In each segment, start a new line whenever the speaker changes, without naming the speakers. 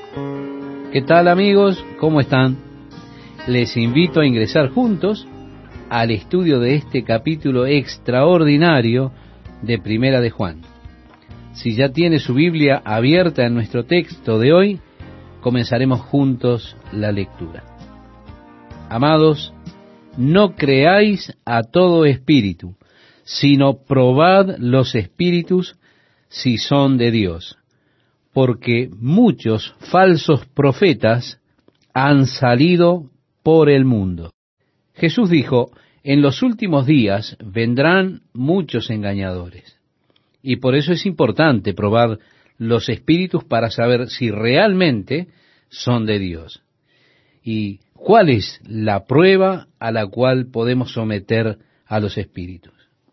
¿Qué tal, amigos? ¿Cómo están? Les invito a ingresar juntos al estudio de este capítulo extraordinario de Primera de Juan. Si ya tiene su Biblia abierta en nuestro texto de hoy, comenzaremos juntos la lectura. Amados, no creáis a todo espíritu, sino probad los espíritus si son de Dios, porque muchos falsos profetas han salido por el mundo. Jesús dijo, en los últimos días vendrán muchos engañadores. Y por eso es importante probar los espíritus para saber si realmente son de Dios. ¿Y cuál es la prueba a la cual podemos someter a los espíritus?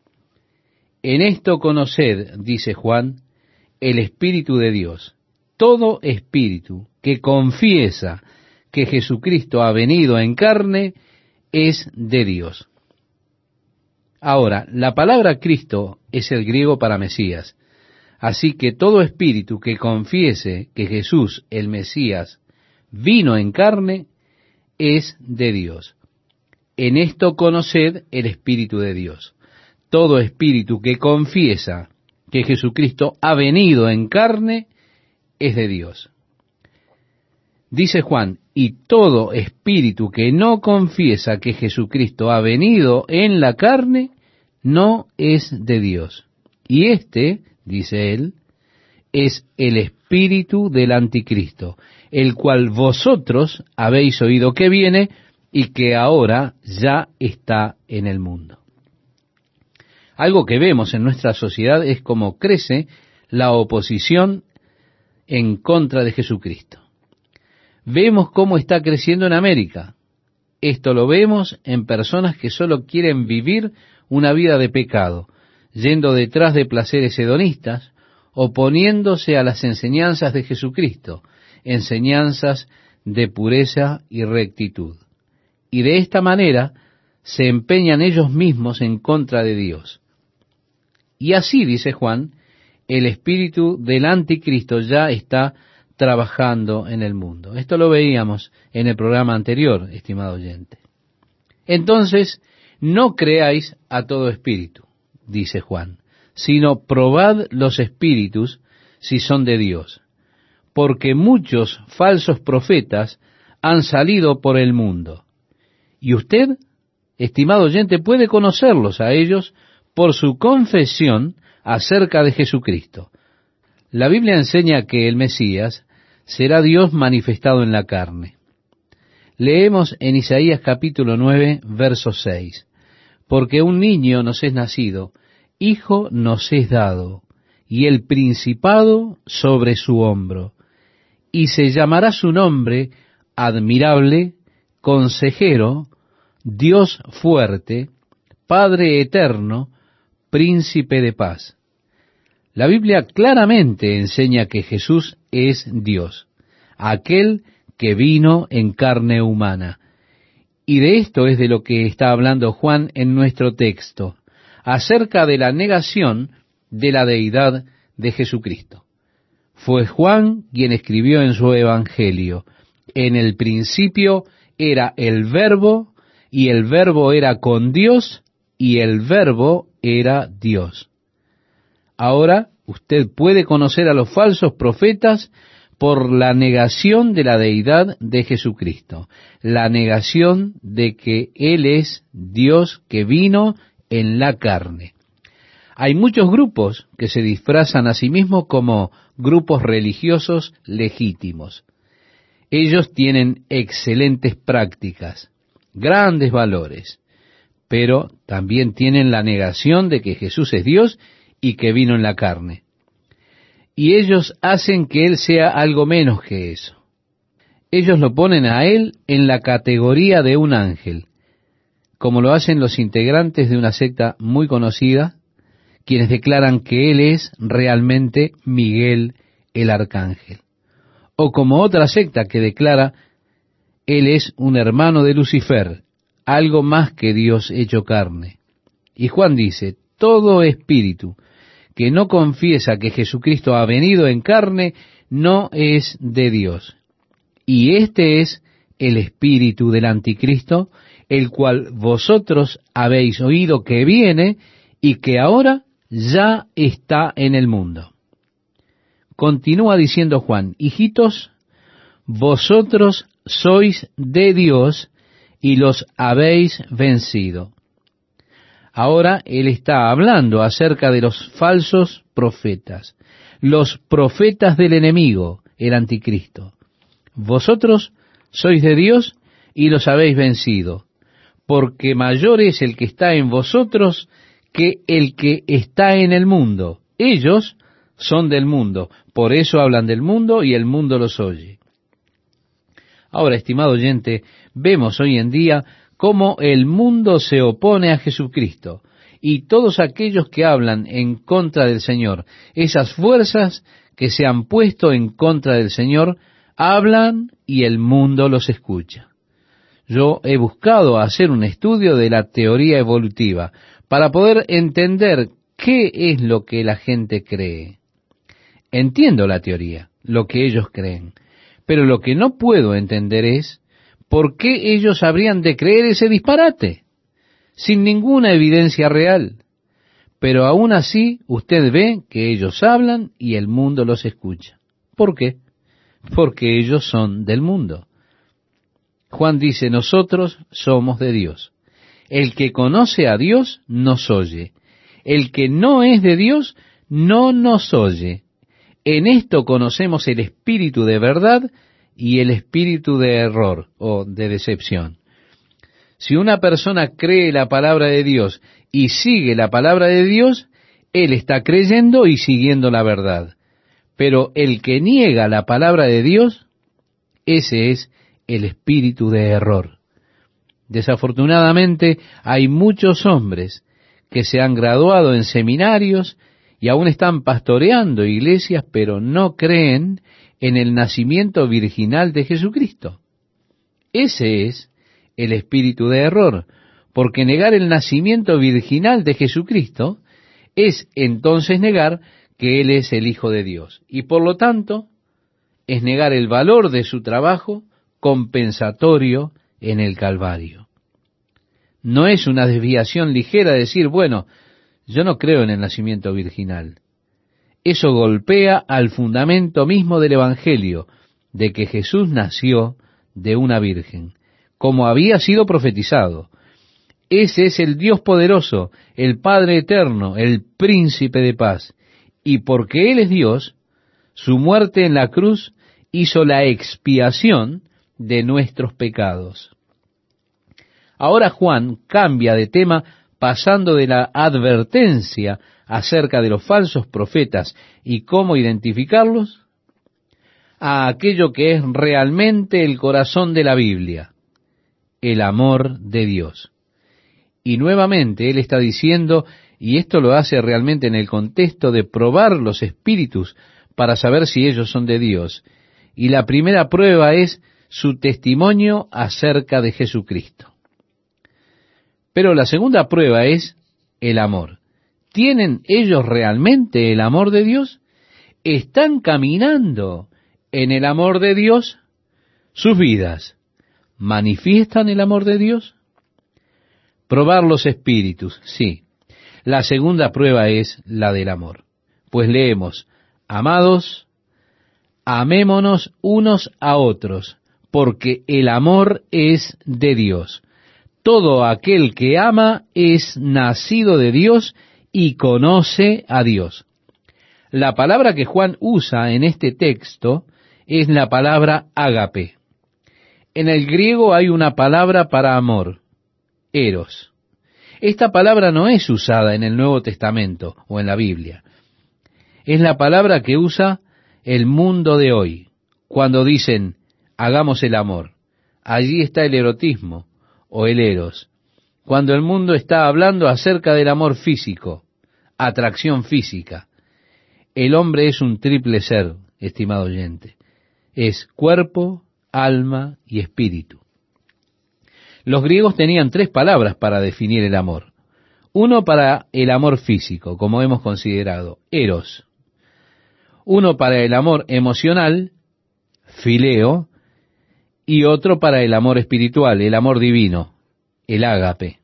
En esto conoced, dice Juan, el Espíritu de Dios. Todo espíritu que confiesa que Jesucristo ha venido en carne es de Dios. Ahora, la palabra Cristo es el griego para Mesías. Así que todo espíritu que confiese que Jesús, el Mesías, vino en carne, es de Dios. En esto conoced el Espíritu de Dios. Todo espíritu que confiesa que Jesucristo ha venido en carne, es de Dios. Dice Juan, y todo espíritu que no confiesa que Jesucristo ha venido en la carne, no es de Dios. Y este, dice él, es el espíritu del anticristo, el cual vosotros habéis oído que viene y que ahora ya está en el mundo. Algo que vemos en nuestra sociedad es cómo crece la oposición en contra de Jesucristo. Vemos cómo está creciendo en América. Esto lo vemos en personas que solo quieren vivir una vida de pecado, yendo detrás de placeres hedonistas, oponiéndose a las enseñanzas de Jesucristo, enseñanzas de pureza y rectitud. Y de esta manera se empeñan ellos mismos en contra de Dios. Y así, dice Juan, el espíritu del anticristo ya está trabajando en el mundo. Esto lo veíamos en el programa anterior, estimado oyente. Entonces, no creáis a todo espíritu, dice Juan, sino probad los espíritus si son de Dios, porque muchos falsos profetas han salido por el mundo. Y usted, estimado oyente, puede conocerlos a ellos por su confesión acerca de Jesucristo. La Biblia enseña que el Mesías será Dios manifestado en la carne. Leemos en Isaías capítulo 9, verso 6, porque un niño nos es nacido, hijo nos es dado, y el principado sobre su hombro, y se llamará su nombre admirable, consejero, Dios fuerte, Padre eterno, príncipe de paz. La Biblia claramente enseña que Jesús es Dios, aquel que vino en carne humana. Y de esto es de lo que está hablando Juan en nuestro texto, acerca de la negación de la deidad de Jesucristo. Fue Juan quien escribió en su Evangelio, en el principio era el Verbo, y el Verbo era con Dios, y el Verbo era Dios. Ahora usted puede conocer a los falsos profetas por la negación de la deidad de Jesucristo, la negación de que Él es Dios que vino en la carne. Hay muchos grupos que se disfrazan a sí mismos como grupos religiosos legítimos. Ellos tienen excelentes prácticas, grandes valores, pero también tienen la negación de que Jesús es Dios y que vino en la carne. Y ellos hacen que Él sea algo menos que eso. Ellos lo ponen a Él en la categoría de un ángel, como lo hacen los integrantes de una secta muy conocida, quienes declaran que Él es realmente Miguel el Arcángel. O como otra secta que declara, Él es un hermano de Lucifer, algo más que Dios hecho carne. Y Juan dice, todo espíritu que no confiesa que Jesucristo ha venido en carne, no es de Dios. Y este es el espíritu del anticristo, el cual vosotros habéis oído que viene y que ahora ya está en el mundo. Continúa diciendo Juan: hijitos, vosotros sois de Dios y los habéis vencido. Ahora él está hablando acerca de los falsos profetas, los profetas del enemigo, el anticristo. Vosotros sois de Dios y los habéis vencido, porque mayor es el que está en vosotros que el que está en el mundo. Ellos son del mundo, por eso hablan del mundo y el mundo los oye. Ahora, estimado oyente, vemos hoy en día cómo el mundo se opone a Jesucristo, y todos aquellos que hablan en contra del Señor, esas fuerzas que se han puesto en contra del Señor, hablan y el mundo los escucha. Yo he buscado hacer un estudio de la teoría evolutiva para poder entender qué es lo que la gente cree. Entiendo la teoría, lo que ellos creen, pero lo que no puedo entender es por qué ellos habrían de creer ese disparate, sin ninguna evidencia real. Pero aún así, usted ve que ellos hablan y el mundo los escucha. ¿Por qué? Porque ellos son del mundo. Juan dice: nosotros somos de Dios. El que conoce a Dios nos oye. El que no es de Dios no nos oye. En esto conocemos el espíritu de verdad y el espíritu de error o de decepción. Si una persona cree la palabra de Dios y sigue la palabra de Dios, él está creyendo y siguiendo la verdad. Pero el que niega la palabra de Dios, ese es el espíritu de error. Desafortunadamente, hay muchos hombres que se han graduado en seminarios y aún están pastoreando iglesias, pero no creen en el nacimiento virginal de Jesucristo. Ese es el espíritu de error, porque negar el nacimiento virginal de Jesucristo es entonces negar que Él es el Hijo de Dios, y por lo tanto es negar el valor de su trabajo compensatorio en el Calvario. No es una desviación ligera decir: bueno, yo no creo en el nacimiento virginal. Eso golpea al fundamento mismo del Evangelio, de que Jesús nació de una virgen, como había sido profetizado. Ese es el Dios poderoso, el Padre eterno, el Príncipe de paz. Y porque Él es Dios, su muerte en la cruz hizo la expiación de nuestros pecados. Ahora Juan cambia de tema, pasando de la advertencia acerca de los falsos profetas y cómo identificarlos, a aquello que es realmente el corazón de la Biblia, el amor de Dios. Y nuevamente él está diciendo, y esto lo hace realmente en el contexto de probar los espíritus para saber si ellos son de Dios. Y la primera prueba es su testimonio acerca de Jesucristo. Pero la segunda prueba es el amor. ¿Tienen ellos realmente el amor de Dios? ¿Están caminando en el amor de Dios? ¿Sus vidas manifiestan el amor de Dios? Probar los espíritus, sí. La segunda prueba es la del amor. Pues leemos: amados, amémonos unos a otros, porque el amor es de Dios. Todo aquel que ama es nacido de Dios y conoce a Dios. La palabra que Juan usa en este texto es la palabra ágape. En el griego hay una palabra para amor, eros. Esta palabra no es usada en el Nuevo Testamento o en la Biblia. Es la palabra que usa el mundo de hoy. Cuando dicen, hagamos el amor, allí está el erotismo o el eros. Cuando el mundo está hablando acerca del amor físico, atracción física. El hombre es un triple ser, estimado oyente. Es cuerpo, alma y espíritu. Los griegos tenían 3 palabras para definir el amor. Uno para el amor físico, como hemos considerado, eros. Uno para el amor emocional, fileo, y otro para el amor espiritual, el amor divino, el ágape.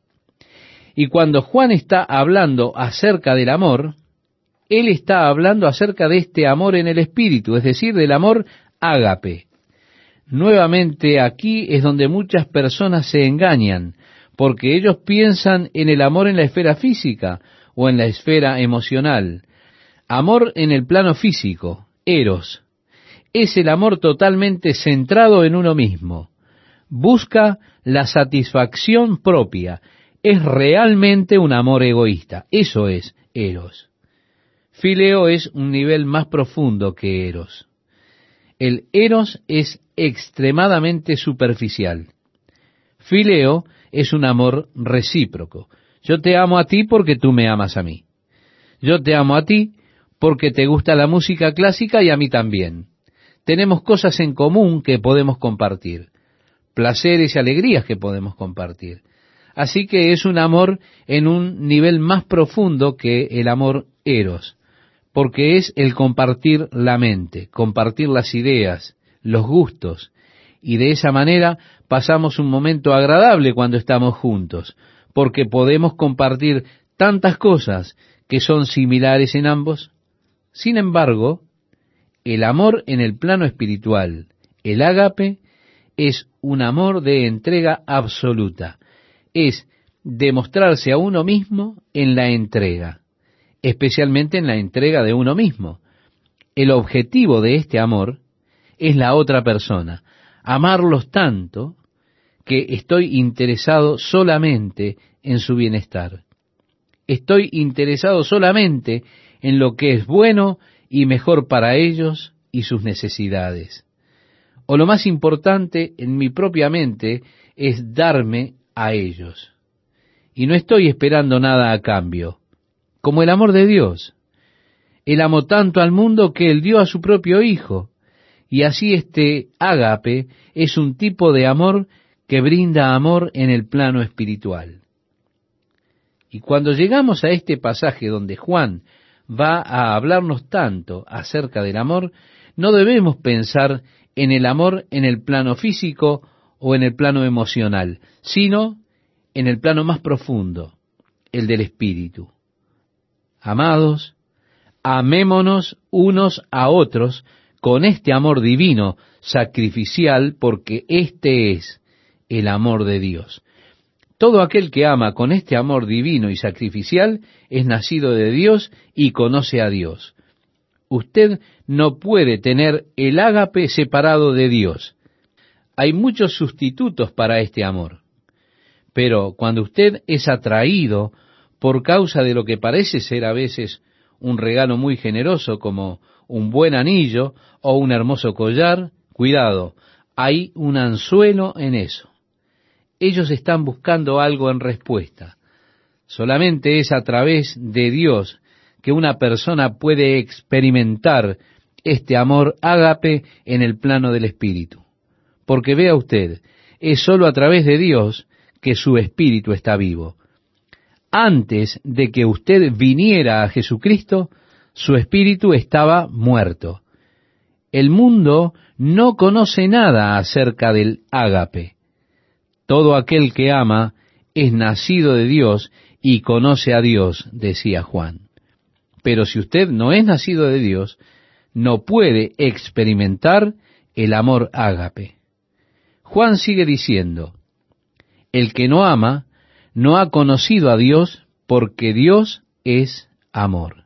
Y cuando Juan está hablando acerca del amor, él está hablando acerca de este amor en el espíritu, es decir, del amor ágape. Nuevamente aquí es donde muchas personas se engañan, porque ellos piensan en el amor en la esfera física o en la esfera emocional. Amor en el plano físico, eros, es el amor totalmente centrado en uno mismo. Busca la satisfacción propia. Es realmente un amor egoísta. Eso es eros. Fileo es un nivel más profundo que eros. El eros es extremadamente superficial. Fileo es un amor recíproco. Yo te amo a ti porque tú me amas a mí. Yo te amo a ti porque te gusta la música clásica y a mí también. Tenemos cosas en común que podemos compartir, placeres y alegrías que podemos compartir. Así que es un amor en un nivel más profundo que el amor eros, porque es el compartir la mente, compartir las ideas, los gustos, y de esa manera pasamos un momento agradable cuando estamos juntos, porque podemos compartir tantas cosas que son similares en ambos. Sin embargo, el amor en el plano espiritual, el ágape, es un amor de entrega absoluta. Es demostrarse a uno mismo en la entrega, especialmente en la entrega de uno mismo. El objetivo de este amor es la otra persona, amarlos tanto que estoy interesado solamente en su bienestar. Estoy interesado solamente en lo que es bueno y mejor para ellos y sus necesidades. O lo más importante en mi propia mente es darme a ellos. Y no estoy esperando nada a cambio, como el amor de Dios. Él amó tanto al mundo que Él dio a su propio Hijo. Y así este ágape es un tipo de amor que brinda amor en el plano espiritual. Y cuando llegamos a este pasaje donde Juan va a hablarnos tanto acerca del amor, no debemos pensar en el amor en el plano físico o en el plano emocional, sino en el plano más profundo, el del espíritu. Amados, amémonos unos a otros con este amor divino, sacrificial, porque este es el amor de Dios. Todo aquel que ama con este amor divino y sacrificial es nacido de Dios y conoce a Dios. Usted no puede tener el ágape separado de Dios. Hay muchos sustitutos para este amor. Pero cuando usted es atraído por causa de lo que parece ser a veces un regalo muy generoso, como un buen anillo o un hermoso collar, cuidado, hay un anzuelo en eso. Ellos están buscando algo en respuesta. Solamente es a través de Dios que una persona puede experimentar este amor ágape en el plano del espíritu. Porque vea usted, es sólo a través de Dios que su espíritu está vivo. Antes de que usted viniera a Jesucristo, su espíritu estaba muerto. El mundo no conoce nada acerca del ágape. Todo aquel que ama es nacido de Dios y conoce a Dios, decía Juan. Pero si usted no es nacido de Dios, no puede experimentar el amor ágape. Juan sigue diciendo, el que no ama no ha conocido a Dios, porque Dios es amor.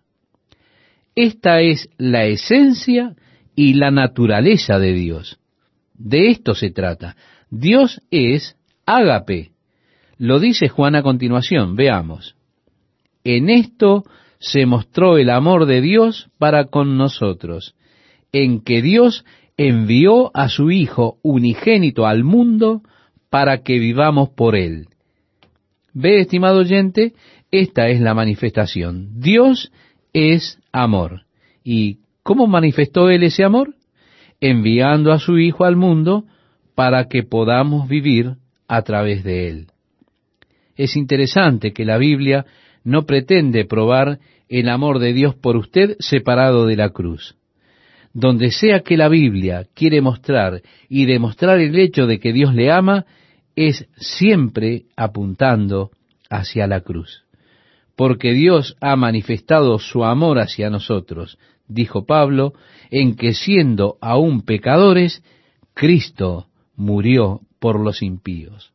Esta es la esencia y la naturaleza de Dios. De esto se trata. Dios es ágape. Lo dice Juan a continuación. Veamos. En esto se mostró el amor de Dios para con nosotros, en que Dios envió a su Hijo unigénito al mundo para que vivamos por Él. Ve, estimado oyente, esta es la manifestación. Dios es amor. ¿Y cómo manifestó Él ese amor? Enviando a su Hijo al mundo para que podamos vivir a través de Él. Es interesante que la Biblia no pretende probar el amor de Dios por usted separado de la cruz. Donde sea que la Biblia quiere mostrar y demostrar el hecho de que Dios le ama, es siempre apuntando hacia la cruz. Porque Dios ha manifestado su amor hacia nosotros, dijo Pablo, en que siendo aún pecadores, Cristo murió por los impíos.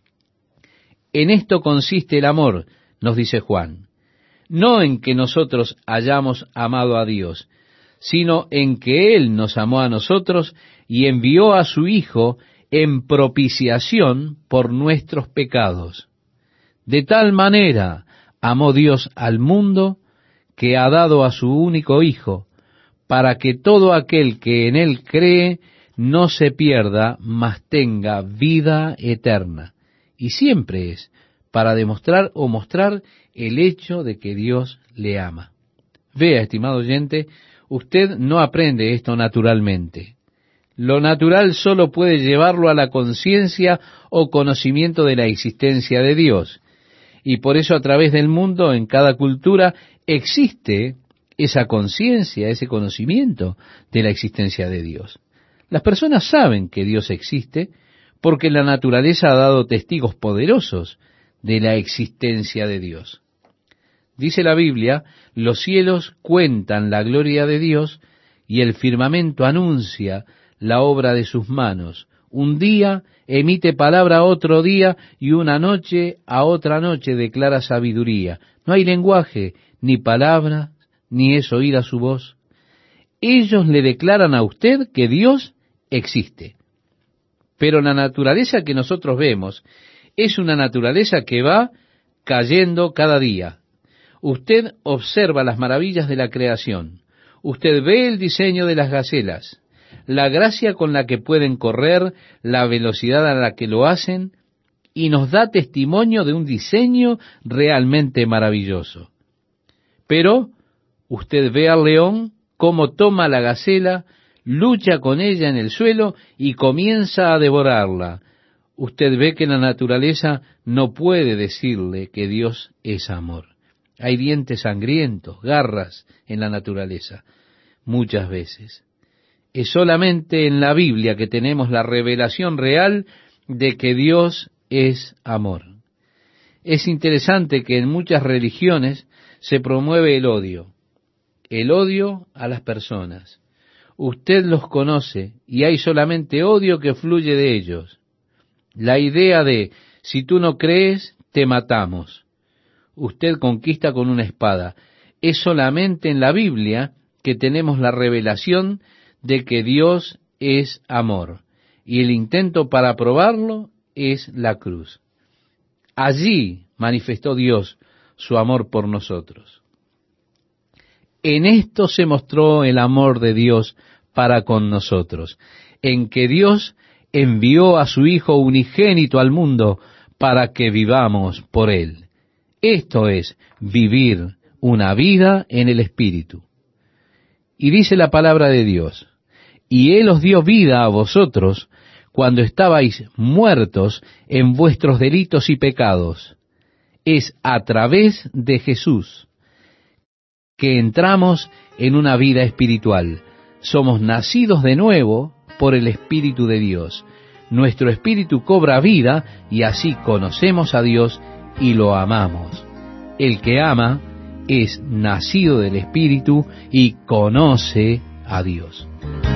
En esto consiste el amor, nos dice Juan, no en que nosotros hayamos amado a Dios, sino en que Él nos amó a nosotros y envió a su Hijo en propiciación por nuestros pecados. De tal manera amó Dios al mundo, que ha dado a su único Hijo, para que todo aquel que en Él cree no se pierda, mas tenga vida eterna. Y siempre es para demostrar o mostrar el hecho de que Dios le ama. Vea, estimado oyente, usted no aprende esto naturalmente. Lo natural solo puede llevarlo a la conciencia o conocimiento de la existencia de Dios. Y por eso a través del mundo, en cada cultura, existe esa conciencia, ese conocimiento de la existencia de Dios. Las personas saben que Dios existe porque la naturaleza ha dado testigos poderosos de la existencia de Dios. Dice la Biblia, los cielos cuentan la gloria de Dios y el firmamento anuncia la obra de sus manos. Un día emite palabra a otro día y una noche a otra noche declara sabiduría. No hay lenguaje, ni palabra, ni es oída su voz. Ellos le declaran a usted que Dios existe. Pero la naturaleza que nosotros vemos es una naturaleza que va cayendo cada día. Usted observa las maravillas de la creación. Usted ve el diseño de las gacelas, la gracia con la que pueden correr, la velocidad a la que lo hacen, y nos da testimonio de un diseño realmente maravilloso. Pero usted ve al león cómo toma la gacela, lucha con ella en el suelo y comienza a devorarla. Usted ve que la naturaleza no puede decirle que Dios es amor. Hay dientes sangrientos, garras en la naturaleza, muchas veces. Es solamente en la Biblia que tenemos la revelación real de que Dios es amor. Es interesante que en muchas religiones se promueve el odio a las personas. Usted los conoce y hay solamente odio que fluye de ellos. La idea de, si tú no crees, te matamos. Usted conquista con una espada. Es solamente en la Biblia que tenemos la revelación de que Dios es amor. Y el intento para probarlo es la cruz. Allí manifestó Dios su amor por nosotros. En esto se mostró el amor de Dios para con nosotros, en que Dios envió a su Hijo unigénito al mundo para que vivamos por Él. Esto es vivir una vida en el Espíritu. Y dice la palabra de Dios, y Él os dio vida a vosotros cuando estabais muertos en vuestros delitos y pecados. Es a través de Jesús que entramos en una vida espiritual. Somos nacidos de nuevo por el Espíritu de Dios. Nuestro espíritu cobra vida y así conocemos a Dios y lo amamos. El que ama es nacido del Espíritu y conoce a Dios.